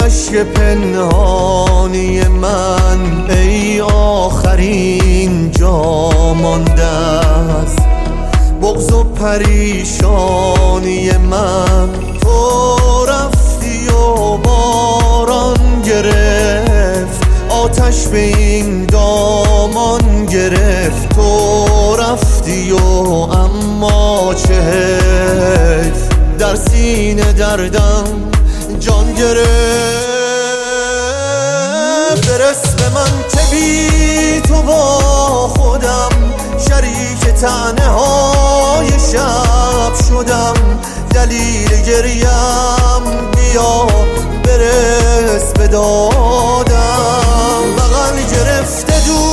اشک پنهانی من ای آخرین جا مانده است، بغض و پریشانی من. تو رفتی و باران گرفت، آتش به این دامان گرفت. تو رفتی و اما چه حیف، در سینه دردم جان گرفت. برس به من که بی تو با خودم شریک طعنه های شب شدم. دلیل گریم بیا برس به دادم. بغل گرفته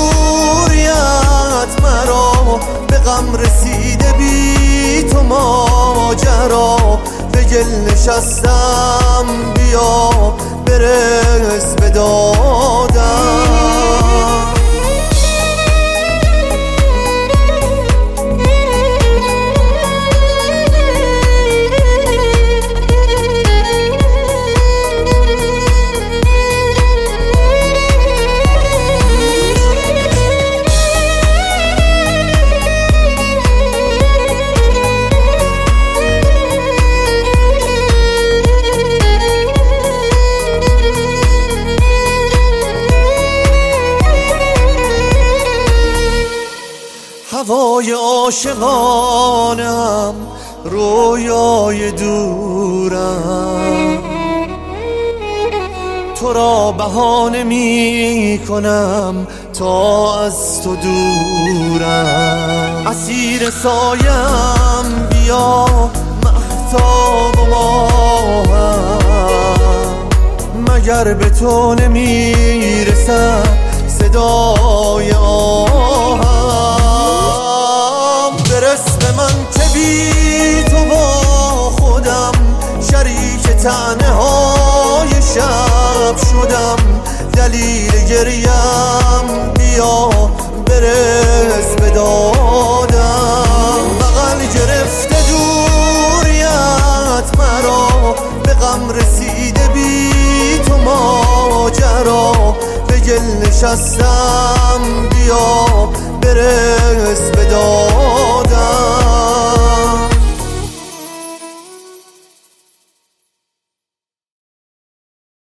دوریت مرا، به غم رسیده بی تو ماجرا. به گل نشستم بیا برس به دادم. هوای عاشقانم رویای دورم، تو را بهانه می کنم تا از تو دورم. اسیر سایم بیا مهتاب و ماهم، مگر به تو نمی رسد صدای آهم. برس به من که بی تو با خودم شریک طعنه های شب شدم. دلیل گریم بیا برس به دادم. بغل گرفته دوریت مرا، به غم رسیده بی تو ماجرا. به گل نشستم بیا